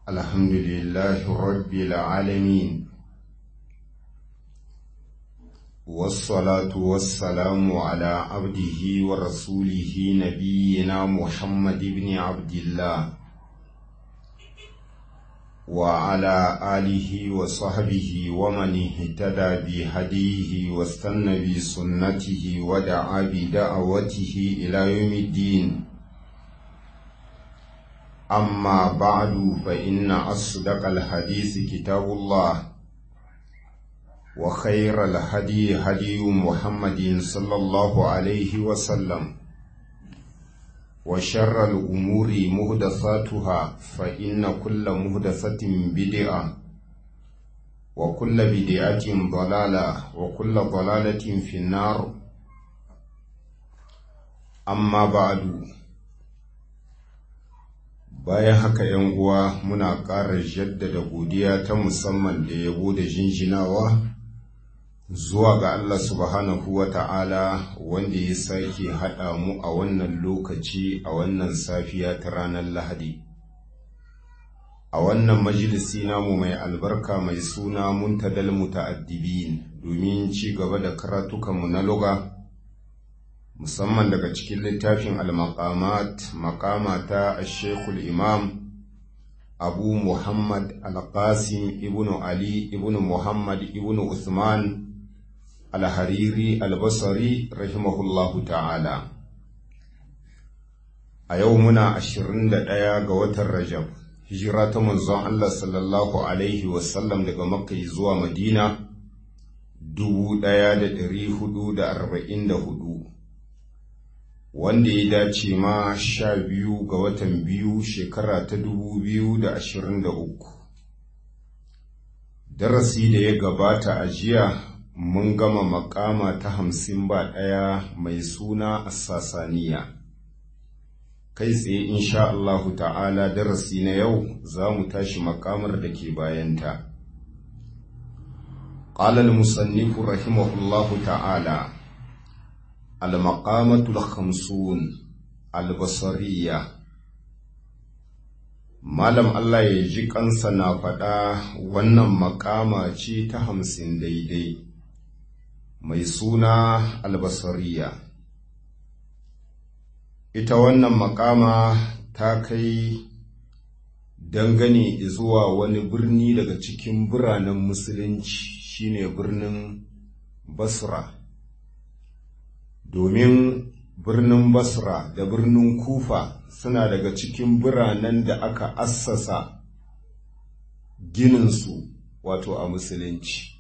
الحمد لله رب العالمين، والصلاة والسلام على عبده ورسوله نبينا محمد بن عبد الله وعلى آله وصحبه ومن اهتدى بهديه واستنى بسنته ودعا بدعوته إلى يوم الدين. أما بعد فإن أصدق الحديث كتاب الله، وخير الهدي هدي محمد صلى الله عليه وسلم، وشر الأمور مهدثاتها فإن كل مهدثة بدعة، وكل بدعة ضلالة، وكل ضلالة في النار. أما بعد، bayan haka ‘yan uwa muna ƙara jaddada godiya ta musamman da yabo da jinjinawa zuwa ga Allah subhanahu wa ta'ala, wanda ya sake haɗa mu a wannan lokaci a wannan safiya ta ranar Lahadi. A wannan majalisi namu mai albarka mai suna Muntadal Muta'addibin, domin ci gaba da karatukanmu na lugha, musamman daga cikin littafin al-maqamat, maqamata al-sheikhul imam abu muhammad al-qasim ibn ali ibn muhammad ibn uthman al-hariri al-basri rahimahullahu ta'ala. A yau muna 21 ga watan rajab, hijira ta manzon Allah sallallahu alaihi wasallam daga makka zuwa madina 1444, wanda ya dace ma 12 ga watan biyu shekara ta 2023. Darasi da ya gabata a jiya mun gama makama ta 51 mai suna As-Sasaniya. Kai tsaye insha Allahu ta'ala darasi na yau za mu tashi makamar da ke bayanta. Qala al-musannif rahimahullahu ta'ala: المقامة الخمسون البصرية. Malam Allah ya ji kansa na faɗa wannan makama ce ta 50 daidai, mai suna albasariya. Ita wannan makama ta kai dangane zuwa wani birni daga cikin biranen musulunci, shine birnin Basra. Domin birnin Basra da birnin Kufa suna daga cikin biranen da aka assasa gininsu wato a musulunci.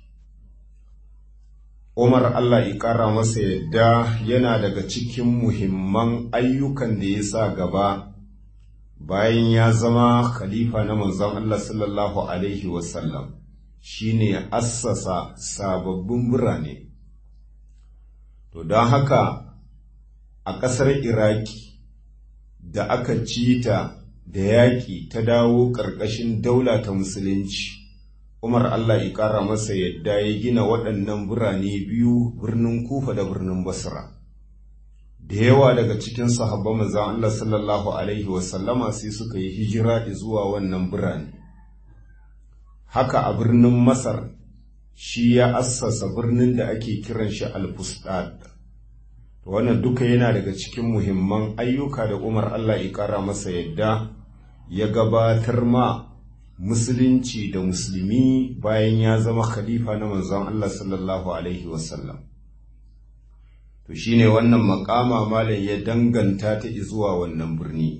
Umar Allah ya ƙara masa yadda yana daga cikin muhimman ayyukan da ya sa gaba bayan ya zama khalifa na manzon Allah sallallahu alaihi wasallam, shine assasa sababbin birane. To don haka a ƙasar Iraki da aka ci ta da yaƙi ta dawo ƙarƙashin daula ta musulunci, Umar Allah ya ƙara masa yadda ya gina waɗannan birane biyu, birnin Kufa da birnin Basra. Da yawa daga cikin sahabban manzon Allah sallallahu alaihi wasallama sai suka yi hijira zuwa wannan birane. Haka a birnin Masar, shi ya assasa birnin da ake kiran shi al-Fustad. Wannan duka yana daga cikin muhimman ayyuka da Umar Allah ya ƙara masa yadda ya gabatar ma musulunci da musulmi bayan ya zama khalifa na manzon Allah sallallahu alaihi wasallam. To shine wannan makama malam ya danganta ta zuwa wannan birni.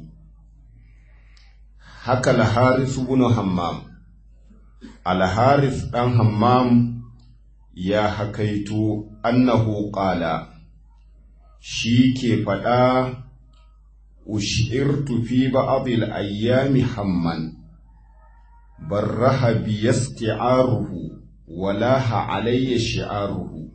Haka al-Harith ibn Hammam, al-Harith dan Hammam ya hakaito annahu qala, shi ke faɗa: ushirtu fi ba'dil ayyami hamman barraha bi yasti'aruhu walaha alayya shi'aruhu.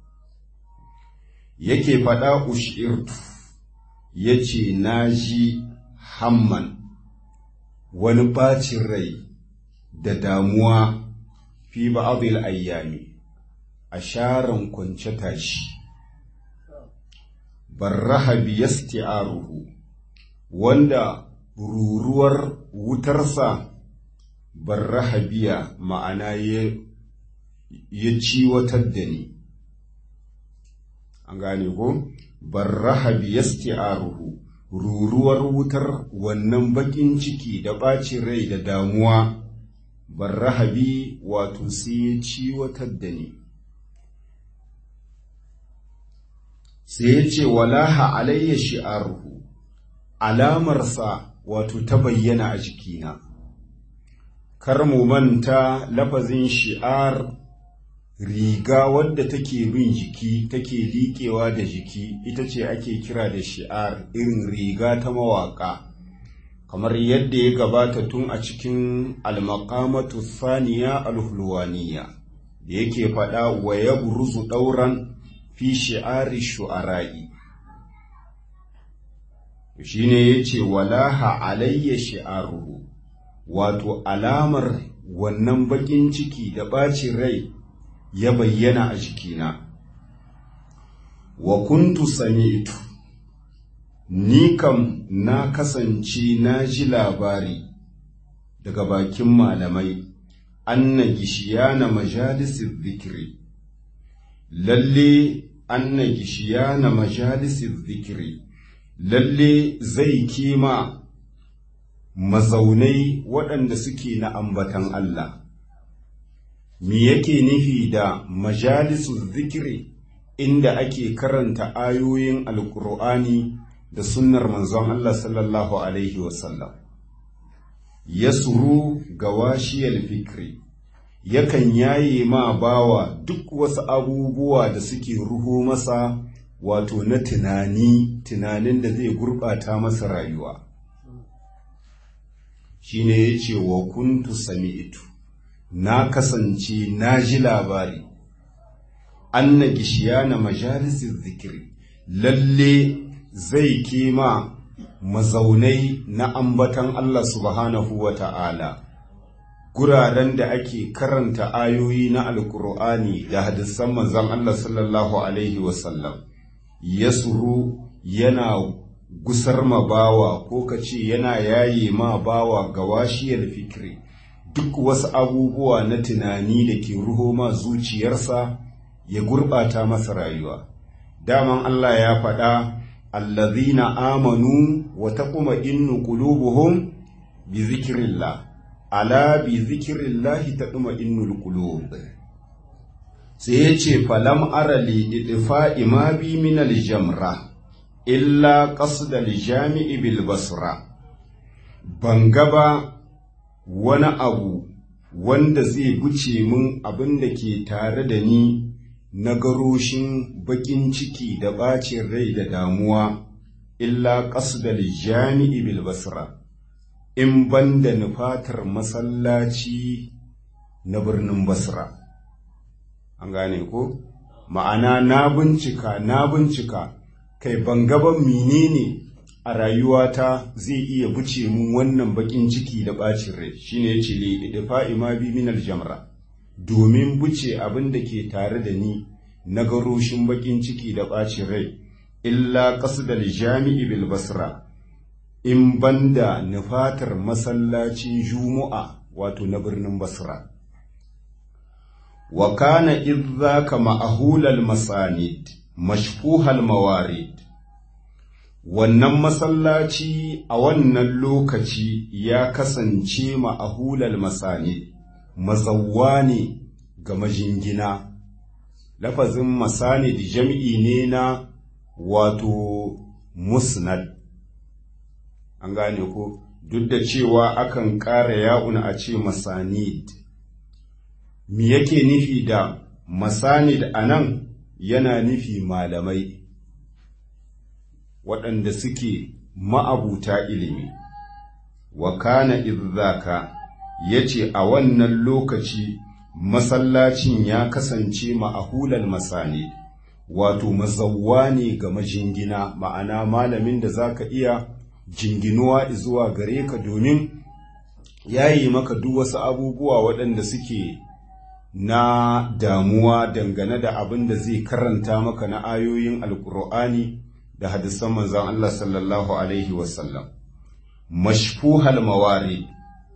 Yake faɗa ushirtu, yace naji hamman, wani bacin rai da damuwa, fi ba'dil ayyami, a sharan kwance tashi, barraha bi yasti'aruhu, wanda ruruwar wutarsa barrahabiya ma'ana ya ciwatar da ni. An gane ko? Barrahabi yasti'aruhu, ruruwar wutar wannan bakin ciki da ɓacin rai da damuwa, barrahabi wato sai ya ciwatar da ni. Sai ya ce walaha alayya shi'aruhu, alamarsa wato ta bayyana a jikina. Kar mu manta lafazin shi'ar riga wadda take bin jiki take liƙewa da jiki ita ce ake kira da shi'ar, irin riga ta mawaƙa, kamar yadda ya gabata tun a cikin al-maqamatu thaniya al-hulwaniya da yake faɗa wa yabruzu ɗauran fi shi'ari shu'ara'i. Shine yace walaha alayya shi'aruhu, wato alamar wannan bakin ciki da ɓacin rai ya bayyana a jikina. Wa kuntu sami'tu, ni kam na kasance na ji labari daga bakin malamai, anna gishiyana majalisir zikiri, lalle anna gishiyana majalisir zikiri, lalle zai kima mazaunai waɗanda suke na ambatan Allah. Me yake nufi da majalisu zikiri? Inda ake karanta ayoyin alkur'ani da sunnar manzon Allah sallallahu alaihi wasallam. Yasuru gawashiyal fikri, yakan yaye ma bawa duk wasu abubuwa da suke ruho masa wato na tunanin da zai gurɓata masa rayuwa. Shine yace wa kuntu sami'tu, na kasance na ji labari, anna gishiyana majalisir zikiri, lalle zai kima mazaunai na ambatan Allah subhanahu wa ta'ala, guraren da ake karanta ayoyi na alkur'ani da hadisan manzon Allah sallallahu alaihi wasallam, yasuru yana gusar ma bawa ko kace yana yaye ma bawa gawashiyar fikri, duk wasu abubuwa na tunani da ke ruho ma zuciyarsa ya gurɓata masa rayuwa. Daman Allah ya faɗa, allazina amanu wa taqma'innu qulubuhum bi zikrillah, ala bi zikrillahi taqma'innul qulub. Sai yace falam ara li idfa'i ma bi min al-jamra illa qasda al-jami'i bil basra, ban gaba wani abu wanda zai guce min abin da ke tare da ni na garoshin bakin ciki da bacin rai da damuwa, illa qasdal jami'i bil basra, in banda nufatar masallaci na birnin Basra. An gane ko? Ma'ana na bincika kai ban gaban menene a rayuwata zai iya buce mun wannan bakin ciki da bacin rai. Shine yace li idfa'i ma bi min al-jamra, domin buce abin da ke tare da ni na garoshin bakin ciki da bacin rai, illa qasdal jami'i bil basra, in banda nufatar masallacin Juma'a wato na birnin Basra. Wa kana idzaka ma'hulal masanid mashfuhal mawarid, wannan masallaci a wannan lokaci ya kasance ma'ahulal masani, mazawwa ne ga majingina. Lafazin masani da jam'i ne na wato musnad. An gane ko? Duk da cewa akan ƙara ya'un a ce masanid. Me yake nufi da masanid a nan? Yana nufi malamai waɗanda suke ma'abuta ilimi. Wa kana idzaka, yace a wannan lokaci masallacin ya kasance ma'ahulal masani, wato mazawwa ne ga majingina, ma'ana malamin da zaka iya jinginuwa zuwa gare ka domin yayi maka duk wasu abubuwa waɗanda suke na damuwa dangane da abin da zai karanta maka na ayoyin alkur'ani da hadisan manzon Allah sallallahu alaihi wasallam. Mashfuhal mawari,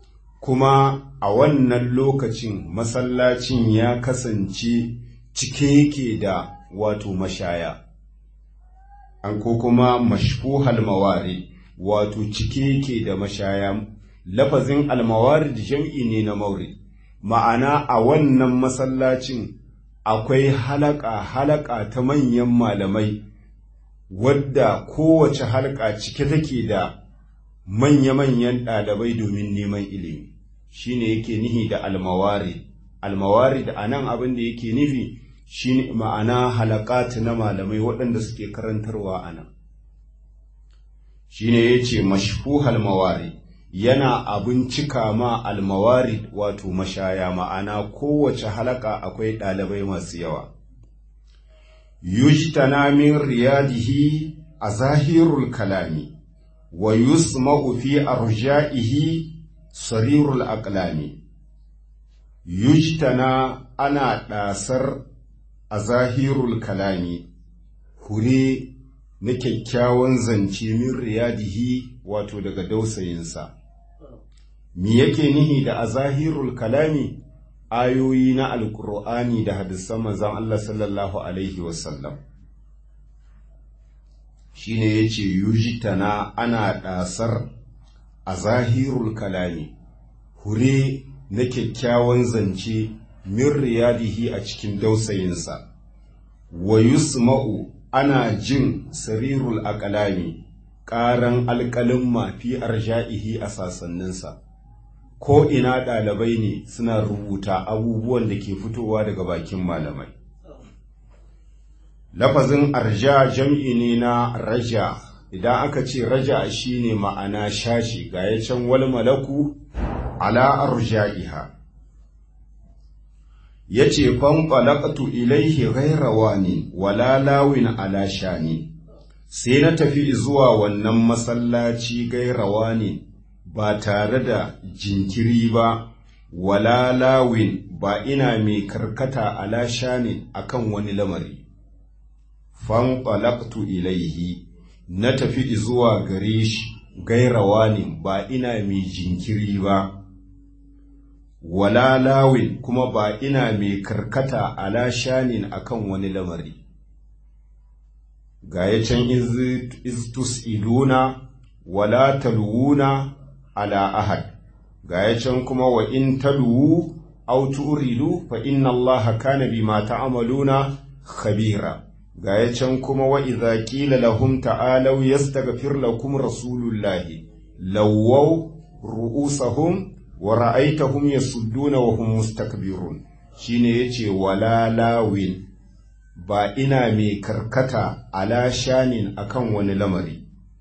kuma a wannan lokacin masallacin ya kasance cike yake da wato mashaya an ko kuma mashfuhal mawari wato cike yake da mashaya. Lafazin almawarid jam'i ne na maurid, ma'ana a wannan masallacin akwai halaka ta manyan malamai wadda kowace halka cike take da manya-manyan ɗalibai domin neman ilimi. Shine yake nihi da almawarid a nan abin da yake nufi shine ma'ana halakatu na malamai waɗanda suke karantarwa a nan. Shine yace mashfuhal mawari yana abin cika ma almawarid wato mashaya, ma'ana kowace halaka akwai ɗalibai masu yawa. Yujtana min riyadihi a zahirul kalami wa yusma'u fi arja'ihi sarirul aqlami. Yujtana ana ɗasar a zahirul kalami hure na kyakkyawan zance min riyadihi wato daga dausayinsa. Me yake nihi da a zahirul kalami? Ayoyi na alkur'ani da hadisan manzon Allah sallallahu alaihi wasallam. Shine yace yujtana ana ɗasar a zahirul kalami hure na kyakkyawan zance min riyadihi a cikin dausayinsa. Wa yusma'u ana jin sarirul aqlami ƙaran alƙalin mafi arja'ihi a sasanninsa. Ko ina ɗalibai ne suna rubuta abubuwan da ke fitowa daga bakin malamai. Lafazin arja jam'i ne na raja, idan aka ce raja shine ma'ana shashi, ga ya can wal malaku ala arja'iha. Yace fanqalaqtu ilaihi ghayra wani wala lawin ala shani, sai na tafi zuwa wannan masallaci ghayra wani ba tare da jinkiri ba, wala lawin ba ina mai karkata ala shani akan wani lamari. Fanqalaqtu ilaihi na tafi zuwa gare shi ghayra wani ba ina mai jinkiri ba, wala lawin kuma ba ina mai karkata ala shanin akan wani lamari. Ga ya can iztus iduna wala talwuna ala ahad, ga ya can kuma wa in talwu aw turidu fa inna allaha kana bima ta'maluna khabira. Ga ya can kuma wa idza qila lahum ta'alu yastaghfir lakum rasulullahi lawaw ru'usahum wa ra'aytahum yasudduna wa hum mustakbirun. Shine yace wala lawin ba ina mai karkata ala shanin akan wani lamari.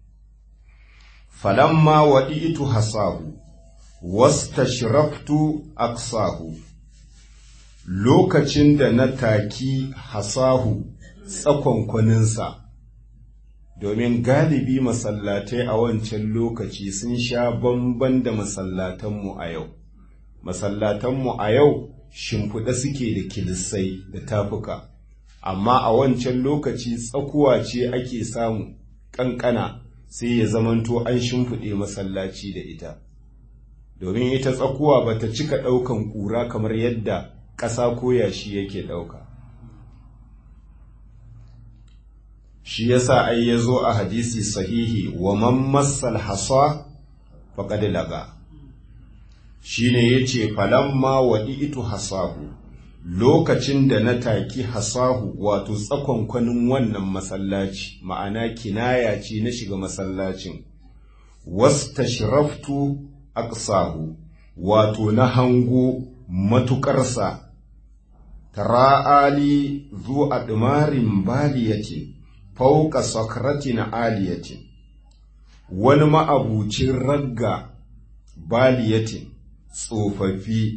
Falamma wadi'tu hasahu wastashraftu aqsahu, lokacin da na taki hasahu tsakonkwaninsa, domin galibi masallatai a wancan lokaci sun sha bamban da masallatanmu a yau. Masallatanmu a yau shimfiɗa suke da kilisai da tafuka, amma a wancan lokaci tsakuwa ce ake samu ƙanƙana sai ya zamanto an shimfiɗe masallaci da ita, domin ita tsakuwa ba ta cika ɗaukan ƙura kamar yadda ƙasa ko yashi yake ɗauka. Shi yasa ai ya zo a hadisi sahihi wa man massal hasa faqad laga. Shine yace falamma wadi'tu hasahu, lokacin da na taki hasahu wato tsakonkwanin wannan masallaci, ma'ana kinaya ce na shiga masallacin. Wastashraftu aqsahu, wato na hango matuƙarsa. Tara'ali zu admarin baliyatin fauka sakratin aliyatin, wani ma'abucin ragga baliyatin tsofaffi,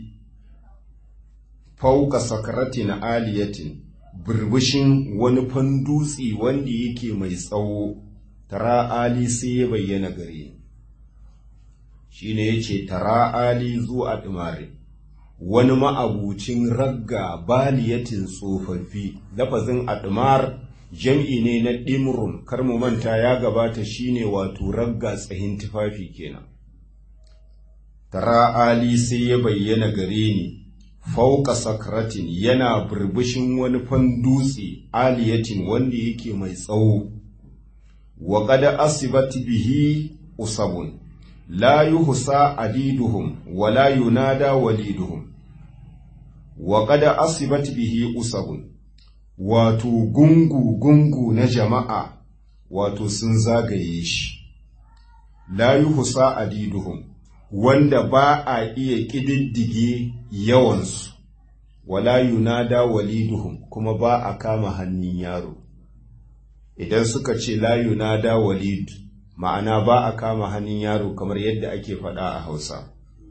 fauka sakratin aliyatin burbushin wani fandutsi wanda yake mai tsawo. Tara ali sai ya bayyana gare, shine yace tara ali zu admari, wani ma'abucin ragga baliyatin tsofaffi. Lafazin admar jam'i ne na ɗimrun, kar mu manta ya gabata shine wato ragga tsahin tufafi kenan. tara ali sai ya bayyana gare ni fauka sakratin yana burbushin wani fan dutse aliyatin wanda yake mai tsawo wa qad asibat bihi usabun la yuhsa adiduhum wa la yunada waliduhum wa qad asibat bihi usabun wato gungu na jama'a wato sun zagaye shi la yuhsa adiduhum wanda ba a iya ƙididdige yawansu, wala yunada waliduhum kuma ba a kama hannun yaro. Idan suka ce la yunada walid, ma'ana ba a kama hannun yaro kamar yadda ake faɗa a Hausa.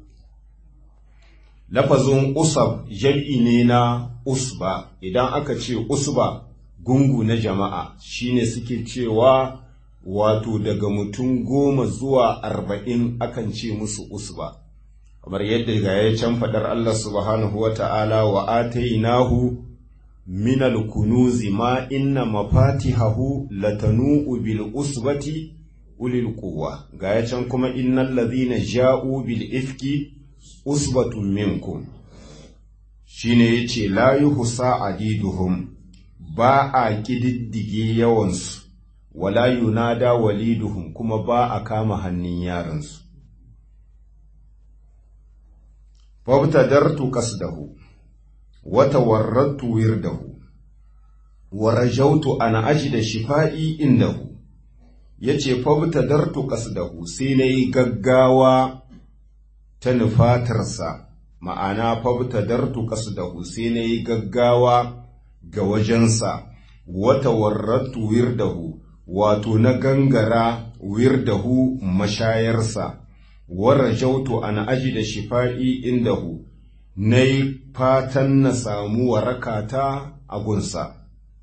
Lafazin usab jam'i ne na usba, idan aka ce usba gungu na jama'a shine suke cewa wato daga mutum 10 zuwa 40 akan ce musu usba kamar yadda ga ya can fadar Allah subhanahu wata'ala wa atainahu minal kunuzi ma inna mafatihahu latanu bil usbati ulil quwwa ga ya can kuma innal ladhina ja'u bil ifki usbatun minkum shine yace la yuhsa adiduhum ba a kididdige yawansu wala yunada waliduhum kuma ba a kama hannun yaransu. Fabtadartu qasdahu wa tawarradtu wirdahu wa rajautu an ajida shifa'i indahu yace fabtadartu qasdahu sai nayi gaggawa ta nufatarsa ma'ana fabtadartu qasdahu sai nayi gaggawa ga wajensa wa tawarradtu wirdahu wato na gangara wirdahu mashayarsa warajautu an ajida shifa'i indahu nayi fatan na samu warakata a gunsa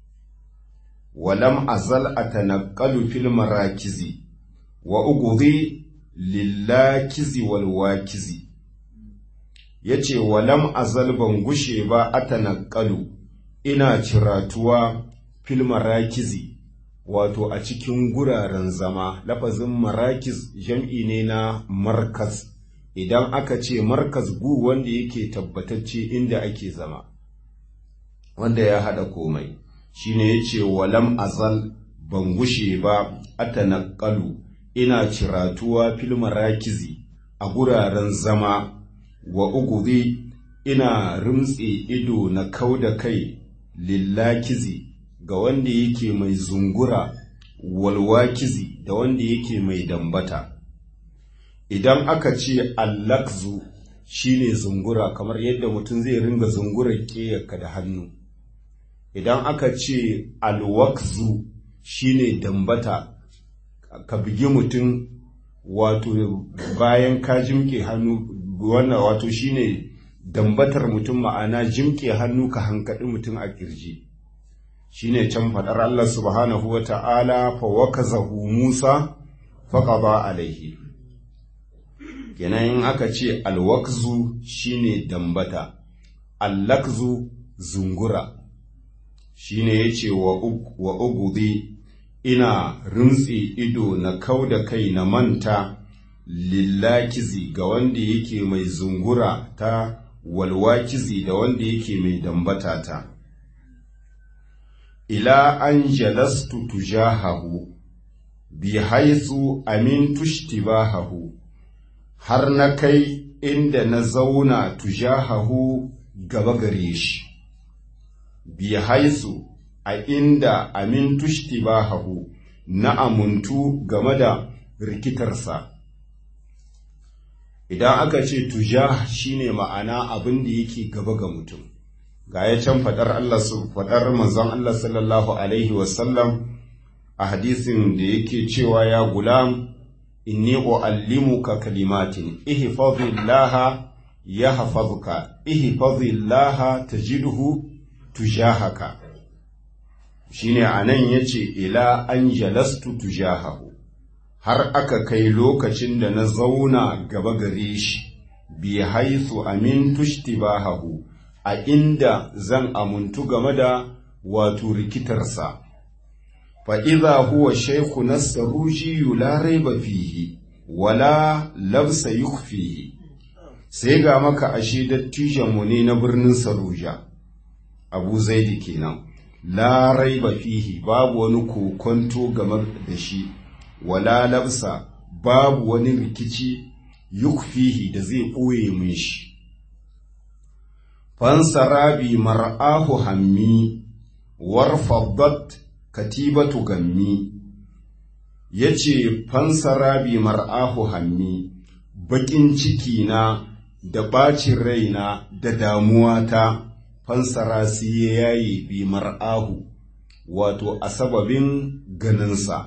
walam azal atanaqalu fil marakizi wa ughdhi lillakizi wal wakizi yace walam azal ban gushe ba atanaqalu ina ciratuwa fil marakizi wato a cikin guraren zama lafazin marakiz jam'i ne na markaz idan aka ce markaz gu wanda yake tabbatacce inda ake zama wanda ya hada komai shine yace walam azal ban gushe ba atanaqalu ina ciratuwa fil marakizi a guraren zama wa ugudi ina rumtse ido na kauda kai lillakizi ga wanda yake mai zungura walwakizi da wanda yake mai dambata idan aka ce allakzu shine zungura kamar yadda mutum zai ringa zungura kiyarka da hannu idan aka ce alwakzu shine dambata ka bigi mutum wato bayan ka jimke hannu wannan wato shine dambatar mutum ma'ana jimke hannu ka hankali mutum a kirji shine can fadar Allah subhanahu wa ta'ala fa wakazahu Musa faqada alaihi kenan in aka ce alwakzu shine dambata allakzu zungura shine yace wa ugudi ina rumtsi ido na kauda kai na manta lillakizi ga wanda yake mai zungura ta walwakizi da wanda yake mai dambata ta ila an jalastu tujahahu bi haythu amintu ishtibahahu har na kai inda na zauna tujahahu gaba gare shi bi haythu a inda amintu ishtibahahu na amuntu game da rikitarsa idan aka ce tujah shine ma'ana abin da yake gaba ga mutum ga ya can fadar Allah su fadar manzon Allah sallallahu alaihi wasallam a hadisin da yake cewa ya gulam inni uallimuka kalimatin ihfazillaha yahfazuka ihfazillaha tajidhu tujahaka shine anan yace ila an jalastu tujahahu har aka kai lokacin da na zauna gaba gare shi bi haythu amintu ishtibahahu a inda zan amuntu game da wato rikitarsa fa idha huwa shaykhu nasaruji la raiba fihi wala labsa yukhfihi sai ga maka ashe dattijanmu ne na birnin Saruja, Abu Zaidi kenan, la raiba fihi, babu wani kokonto game da shi, wala labsa, babu wani rikici yukfihi da zai ɓoye min shi. Fansarabi mar'ahu hammi, warfaddat katibatu gammi, yace fansarabi mar'ahu hammi, baƙin ciki na da ɓacin raina da damuwata fansara sai ya yayi bi mar'ahu, wato a sababin ganinsa.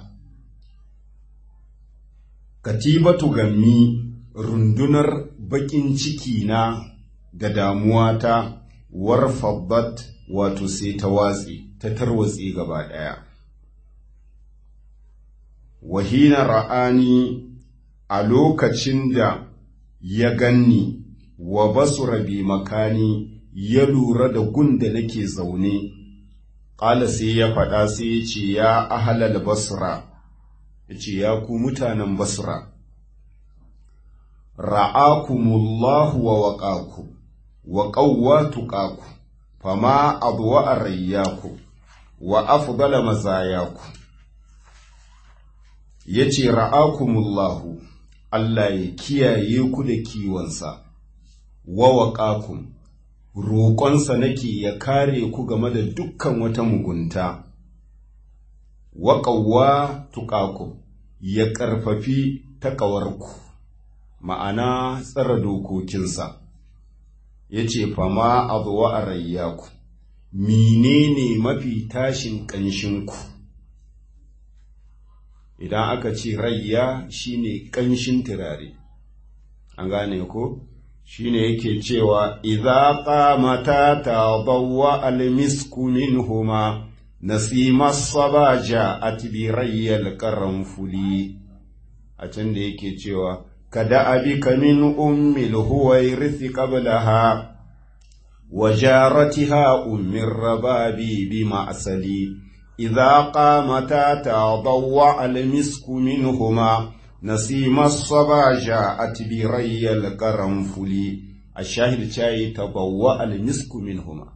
Katibatu gammi, rundunar baƙin ciki na da damuwata warfabbat, wato sai ta watsi ta tarwatse gaba ɗaya. Wahina ra'ani, a lokacin da ya ganni, wa basura bi makani, ya lura da gun da nake zaune, ƙala sai ya faɗa sai ya ce, ya ahalal basra, ya ce, ya ku mutanen basra, ra'akumullahu wa waƙaku, wa ƙawwa tuƙaku, fama abuwa a rayyaku, wa afdala mazayaku. Ya ce, ra'akumullahu, Allah ya kiyaye ku da kiwonsa, wa waƙakum, roƙonsa nake ya kare ku game da dukkan wata mugunta, wa ƙawwa tuƙakum, ya ƙarfafi taƙawarku, ma'ana tsara dokokinsa. Ya ce, fama abuwa a rayyaku, menene mafi tashin ƙanshinku? Idan aka ce rayya shine ƙanshin turare, an gane ko? Shine yake cewa, idza qamata tabawwa almisku minhuma nasima sabaja atbi rayyal karamfuli. A can da yake cewa, kada abika min ummil huwairith qablaha wa jaratiha ummir rababi bima asali. إذا قامتا تضوع المسك منهما نسيم الصبا جاءت بري القرنفل. الشاهد شاي تضوع المسك منهما،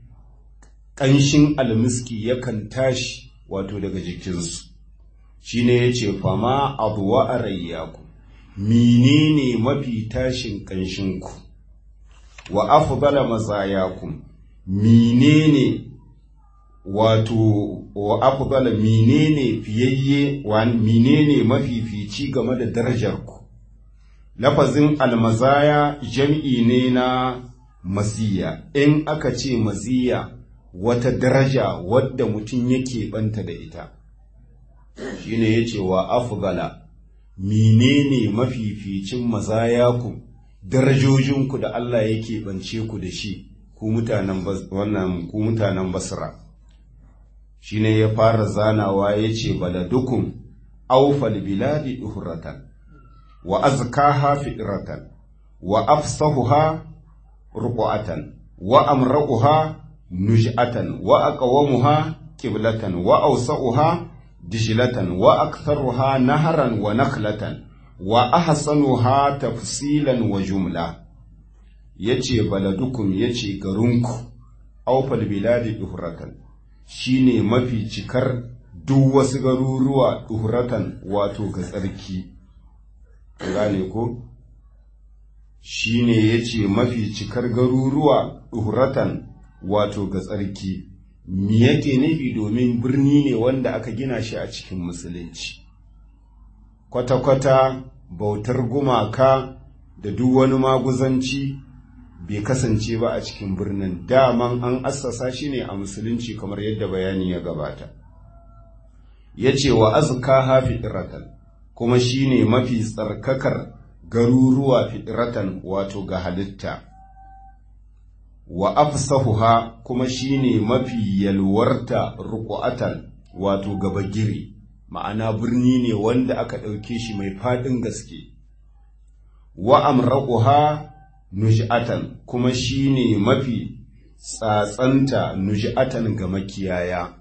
ƙanshin almiski yakan tashi wato daga jikinsu. Shine yace fama adwa arayyaku, menene mafi tashin ƙanshinku, wa afdala mazayakum, menene wato wa afdala, menene fiyayye, wa menene mafifici game da darajarku. Lafazin almazaya jam'i ne na maziya. In aka ce maziya, wata daraja wadda mutum yake banta da ita, shine yace wa afdala, menene mafificin mazayaku, darajojinku da Allah yake bance ku da shi, ku mutanen Basra. Shine ya fara zanawa yace, baladukum awfal biladi duhratan wa azkaha fitratan wa afsahuha ruqatan wa amra'uha nuj'atan wa aqwamuha qiblatan wa awsa'uha dijlatan wa aktharuha naharan wa nakhlatan wa ahsanuha tafsilan wa jumla. Yace baladukum, yace garinku, awfal biladi duhratan, shine mafi cikar duk wasu garuruwa, duhratan wato ga tsarki, gane ko? Shine yace mafi cikar garuruwa, duhratan wato ga tsarki. Me yake nufi? Domin birni ne wanda aka gina shi a cikin musulunci. Kwata-kwata bautar gumaka da duk wani maguzanci bai kasance ba a cikin birnin. Daman an assasa shi ne a musulunci, kamar yadda bayani ya gabata. Yace wa azkaha fitratan, kuma shine mafi tsarkakar garuruwa fitratan wato ga halitta. Wa afsahuha, kuma shine mafi yalwarta ruqu'atan wato gabagiri, ma'ana birni ne wanda aka ɗauke shi mai faɗin gaske. Wa amraquha nuj'atan, kuma shine mafi tsatsanta nuj'atan ga makiyaya.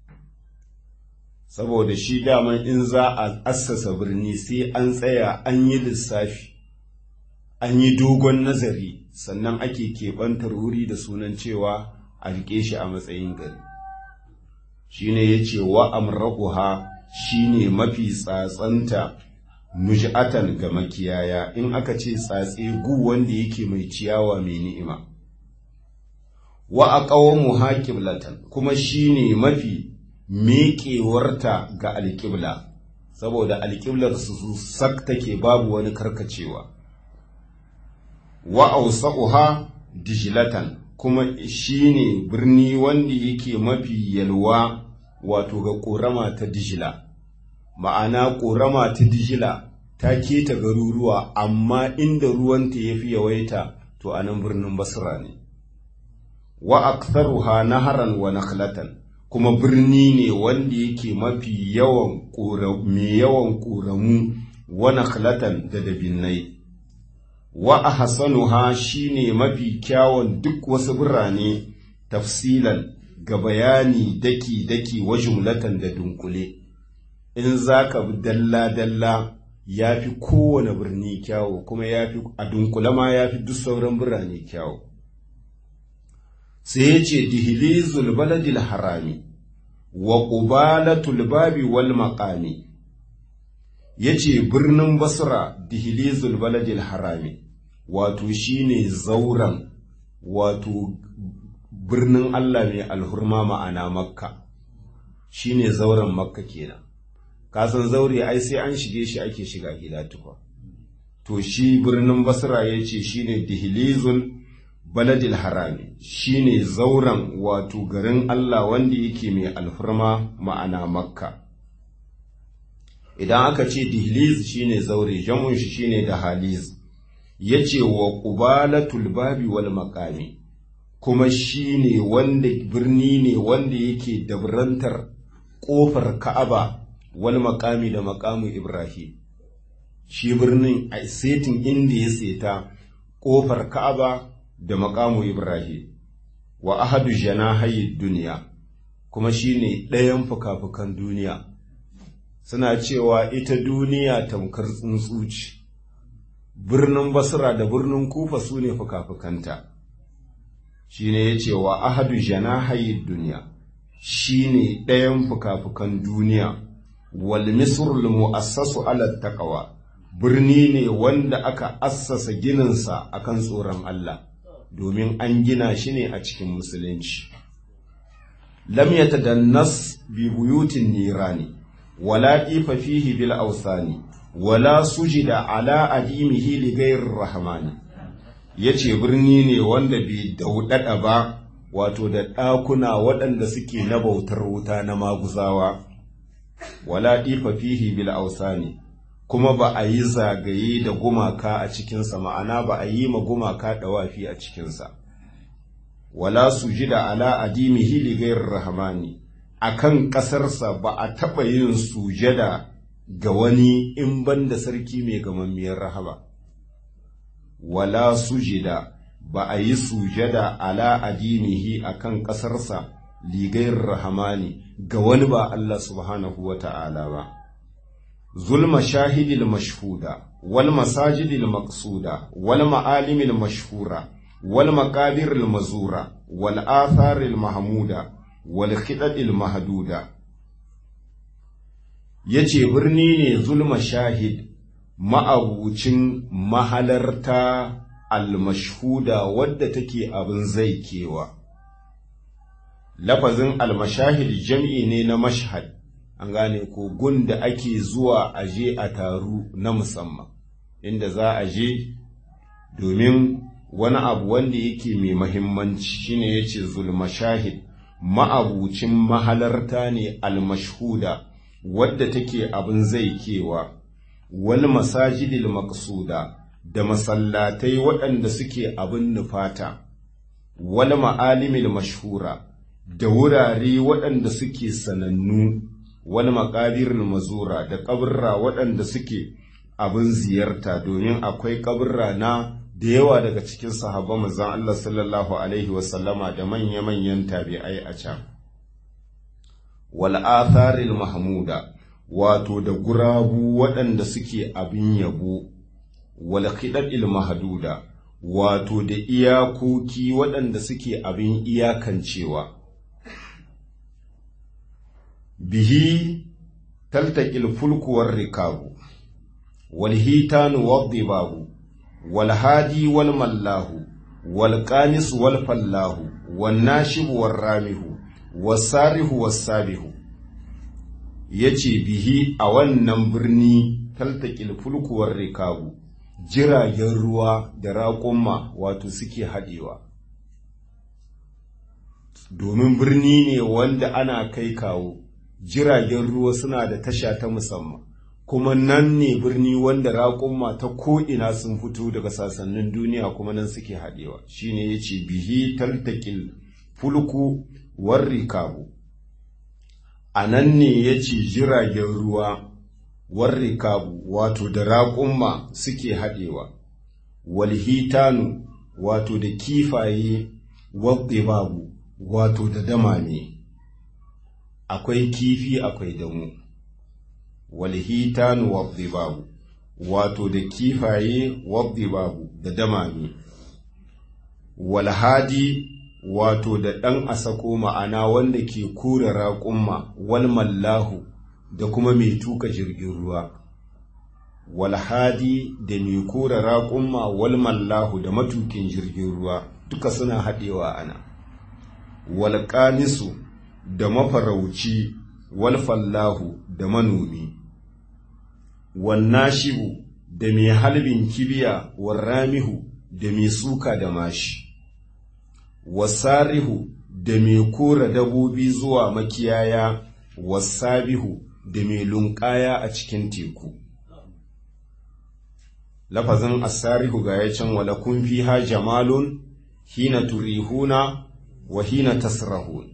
Saboda shi daman in za a assasa birni sai an tsaya an yi lissafi, an yi dogon nazari sannan ake keɓantar wuri da sunan cewa a riƙe shi a matsayin gari. Shi ne ya ce wa amraquha shi ne mafi tsatsanta nuj'atan ga makiyaya, in aka ce tsatse gu wanda yake mai ciyawa mai ni'ima. Wa aqawmuha qiblatan kuma shi ne mafi meƙewarta ga alƙibla, saboda alƙiblar su sak take babu wani karkacewa. Wa awsa'uha dijlatan kuma shine birni wanda yake mafi yalwa wato ga ƙorama ta Dijila, ma'ana ƙorama ta Dijila ta keta garuruwa amma inda ruwanta yafi yawaita to anan birnin Basra ne. Wa aktharuha naharan wa nakhlatan kuma birni ne wanda yake mafi yawan ƙoramu wa nakhlatan da dabinnai. Wa ahsanuha shine mafi kyawun duk wasu birane tafsilan ga bayani daki-daki wa jumlatan da dunkule. In zaka bi dalla-dalla yafi kowane birni kyawu kuma yafi a dunkule ma yafi duk sauran birane kyawu. Sai yace dihlizul baladil harami wa qubalatul babi wal maqami. Yace birnin Basra dihlizul baladil harami wato shine zauren wato birnin Allah mai alhurma ma'ana Makka, shine zauren Makka kenan. Kasan zaure ai sai an shige shi ake shiga gida tufa. To shi birnin Basra yace shine dihlizul baladil harami, shine zauren wato garin Allah wanda yake mai alhurma ma'ana Makka. Idan aka ce dihliz shine zaure, jamun shi shine dahaliz. Yace wa qubalatul babi wal maqami kuma shine wanda birni ne wanda yake dabrantar kofar Ka'aba wal maqami da maqamu Ibrahim. Shi birnin a setin inda ya seta kofar Ka'aba da maqamu Ibrahim. Wa ahadu janahayi duniya kuma shine ɗayan fuka-fukan duniya. Suna cewa ita duniya tamkar tsuntsu ce, birnin Basra da birnin Kufa su ne fuka-fukanta. Shi ne ya ce wa ahadu janahayi duniya, shi ne ɗayan fuka-fukan duniya, wal misrul mu'assasu ala taqwa, birni ne wanda aka assasa gininsa akan tsoron Allah, domin an gina shi ne a cikin musulunci. Lam yatadannas bi buyutin nirani wala ifa fihi bil awsani wala sujida ala adimihi li ghayri rahmani. Yace birni ne wanda bai daudada ba wato da ɗakuna waɗanda suke na bautar wuta na maguzawa, wala ifa fihi bil awsani kuma ba a yi zagaye da gumaka a cikinsa, ma'ana ba a yi ma gumaka dawafi a cikinsa. Wala sujida ala adimihi li ghayri rahmani, akan ƙasarsa ba a taɓa yin sujada ga wani in banda sarki mai gamammiyar rahama. Wala sujida ba a yi sujada ala adinihi akan ƙasarsa ligayar rahamani ga wani ba Allah subhanahu wa ta'ala ba. Zulma shahidil mashhuda wal masajidil maqsuda wal ma'alimil mashhura wal maqabiril mazura wal atharil mahmuda wal khidadil mahduda. Yace birni ne zulma shahid ma'abucin mahalarta al-mashhuda wadda take abin zai kewa. Lafazin al-mashahid jam'i ne na mashhad, an gane ko gunda ake zuwa aje a taru na musamman, inda za a je domin wani abu wanda yake mai mahimmanci, shine yace zulma shahid ma'abucin mahalarta ne al-mashhuda wadda take abin zai kewa, wal masajidil maqsuda da masallatai waɗanda suke abin nufata, wal ma'alimil mashhura da wurare waɗanda suke sanannu, wal maqabiril mazura da kaburra waɗanda suke abin ziyarta, domin akwai kaburra na da yawa daga cikin sahabban manzon Allah sallallahu alaihi wasallama da manya-manyan tabi'ai a can. Wal atharil mahmuda wato da gurabu waɗanda suke abin yabo, wal khidadil mahduda wato da iyakoki waɗanda suke abin iyakancewa. Bihi taltaqil fulku war rikabu wal hitanu wad-dibabu wal hadi wal mallahu wal qanis wal fallahu wan nashibu war ramihu was sarihu was sabihu. Yace bihi a wannan birni taltaqil fulku war rikabu jiragen ruwa da raƙumma wato suke haɗewa, domin birni ne wanda ana kai kawo, jiragen ruwa suna da tasha ta musamman, kuma nan ne birni wanda raƙumma ta ko'ina sun fito daga sassanin duniya kuma nan suke haɗewa. Shi ne ya ce bihi taltaƙil fulku war rikabu, a nan ne ya ce jiragen ruwa warrikabu wato da raƙumma suke haɗewa, walhitanu wato da kifaye, waddibabu wato da damame, akwai kifi akwai damu. Walhitanu waddibabu wato da kifaye, waddibabu da damame. Walhadi wato da ɗan asako ma'ana wanda ke kura raƙumma, wal mallahu da kuma mai tuka jirgin ruwa. Walhadi da mai kora raƙumma, wal mallahu da matukin jirgin ruwa duka suna haɗewa ana. Walƙanisu da mafarauci, wal fallahu da manomi. Wannashibu da mai halbin kibiya, warramihu da mai suka da mashi. Wasarihu da mai kora dabobi zuwa makiyaya, wasabihu da mai lunƙaya a cikin teku. Lafazin asarihu ga ya can wala kun fiha jamalun hina turihuna wa hina tasrahun.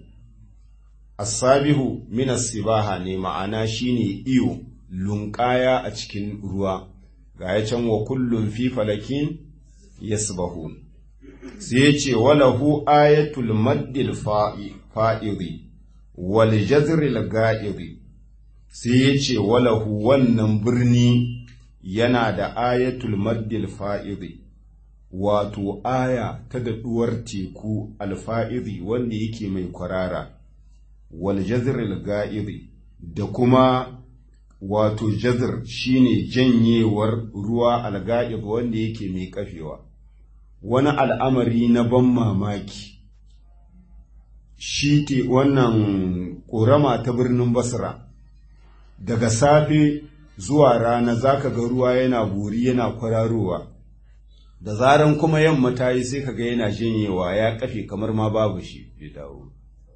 Asabihu min as-sibaha ne ma'ana shine iyo, lunƙaya a cikin ruwa, ga ya can wa kullum fi falakin yasbahun. Sai ya ce walahu ayatul maddil fa'iri wal jazril ga'iri. Sai ya ce walahu wannan birni yana da ayatul maddil fa'iri, wato aya ta daɗuwar teku alfa'iri wanda yake mai kwarara, wal jazril ga'iri da kuma wato jazr shine janyewar ruwa alga'ib wanda yake mai kafewa. Wani al'amari na ban mamaki shi te wannan ƙorama ta birnin Basra, daga safe zuwa rana zaka ga ruwa yana buri yana kwararowa, da zaran kuma yamma ta yi sai kaga yana janyewa ya kafe kamar ma babu shi ya dawo.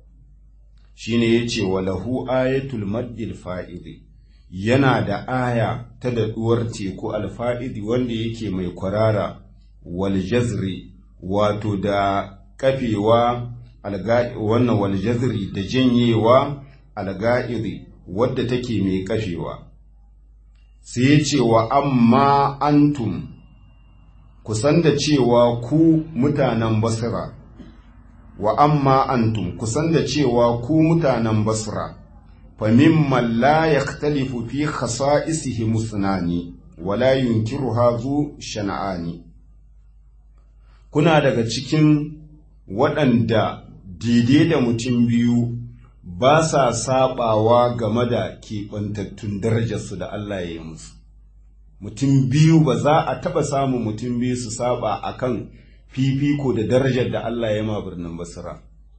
Shine yace walahu ayatul maddil fa'idi, yana da aya ta daɗuwar teku alfa'idi wanda yake mai kwarara, wal jazri wato da kafewa wannan wal jazri da janyewa alga'iri wadda take mai kafewa. Sai ya ce wa amma antum, kusan da cewa ku mutanen Basra, wa amma antum kusan da cewa ku mutanen Basra, fa mimman la yaktalifu fi khasa'isihi musnani wala yunkiruha zu shana'ani. Kuna daga cikin waɗanda daidai da mutum biyu ba sa saɓawa game da keɓantattun darajarsu da Allah ya yi musu. Mutum biyu ba za a taɓa samun mutum biyu su saɓa a kan fifiko da darajar da Allah ya ma birnin Basra.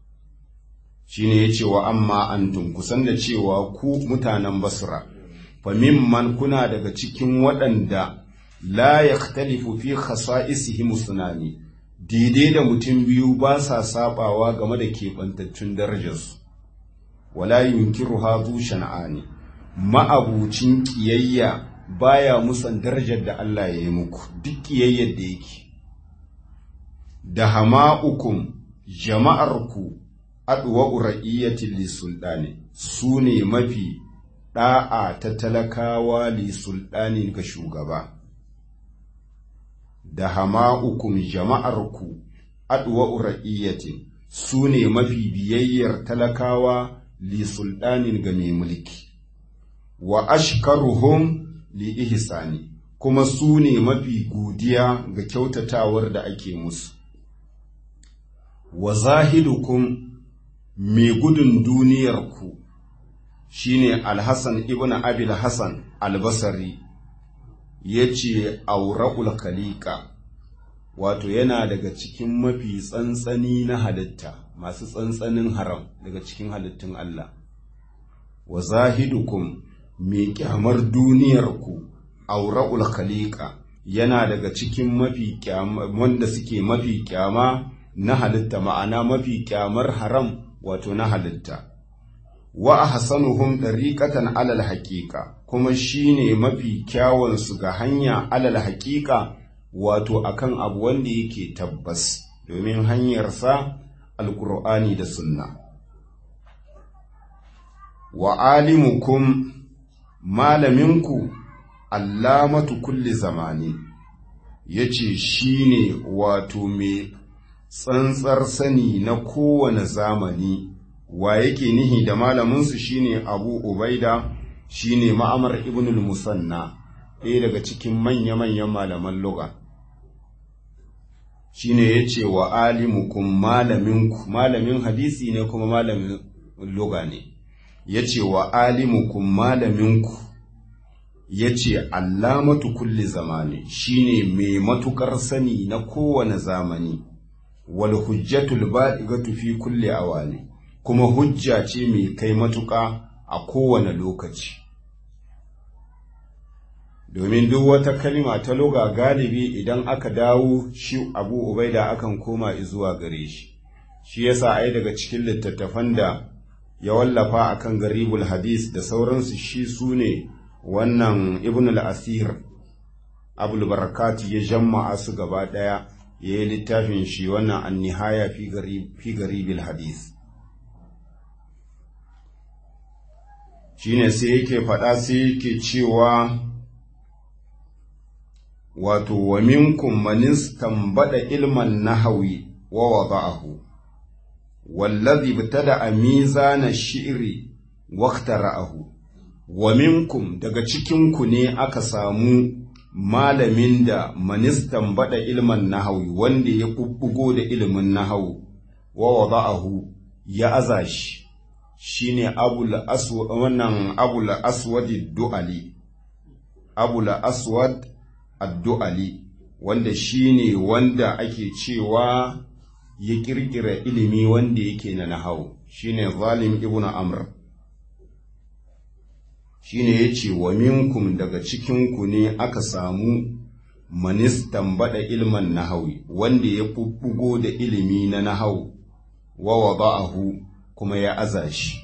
Shi ne ya ce wa amma antum kusan da cewa ku mutanen Basra, fa mimman kuna daga cikin waɗanda la yakhtalifu fi khasa'isihi musnani, daidai da mutum biyu ba sa saɓawa game da keɓantattun darajarsu. Wala yunkiru hazu shana'ani, ma'abucin ƙiyayya baya musan darajar da Allah ya yi muku duk ƙiyayyar da yake. Da hama'ukum jama'arku adwa ra'iyyatin lisulɗani, su ne mafi ɗa'a ta talakawa lisulɗani ga shugaba. Da hama'ukum jama'arku adwa ra'iyyatin, su ne mafi biyayyar talakawa lisulɗanin ga mai mulki. Wa ashkaruhum li ihsani, kuma su ne mafi godiya ga kyautatawar da ake musu. Wa zahidukum mai gudun duniyarku shine Al-Hasan ibn Abil Hasan Al-Basri yace auraqul khaliqa, wato yana daga cikin mafi tsantsani na halitta, masu tsantsanin haram daga cikin halittun Allah. Wa zahidukum mai kyamar duniyarku auraqul khaliqa, yana daga cikin mafi kyama wanda suke mafi kyama na halitta, ma'ana mafi kyamar haram wato na halitta. Wa ahsanuhum dariqatan alal haqiqa, kuma shine mafi kyawun su ga hanya alal haqiqa, wato akan abu wanda yake tabbas, domin hanyar sa alqur'ani da sunna. Wa alimukum malaminku allamatu kulli zamani, yace shine wato mai tsantsar sani na kowane zamani. Wa yake nihi da malaminsu shine Abu Ubaida, shine Ma'amar ibn al-Musanna, ɗaya daga cikin manya-manyan malaman lugha. Shine yace wa alimukum malaminku, malamin hadisi ne kuma malamin lugha ne. Yace wa alimukum malaminku, yace allamatu kulli zamani, shine mai matukar sani na kowane zamani. Wal hujjatul baligatu fi kulli awani, kuma hujja ce mai kai matuƙa a kowane lokaci. Domin duk wata kalima ta lugha galibi idan aka dawo shi Abu Ubaida akan koma zuwa gare shi. Shi yasa ai daga cikin littattafan da ya wallafa akan garibul hadis da sauransu shi sune wannan Ibn al-Asir Abul Barakat ya jama'a su gaba daya, yayi littafin shi wannan an-nihaya fi garibil hadis. Shine sai yake faɗa, sai yake cewa wato wa minkum man istanbada ilman nahwi wa wada'ahu wallazi ibtada mizan ash-shi'ri waqtara'ahu. Wa minkum daga cikin ku ne aka samu malamin da man istanbada ilman nahwi, wanda ya bubbugo da ilimin nahwu, wa wada'ahu ya azashi, shine Abul Aswad ad-Du'ali, Abul Aswad ad-Du'ali, wanda shine wanda ake cewa ya kirkira ilimi wanda yake na nahwu, shine Zalim ibn Amr. Shine yace wa minkum daga cikin ku ne aka samu manistan bada ilman nahwi, wanda ya bubbugo da ilimi na nahwu, wa wada'ahu kuma ya azashi.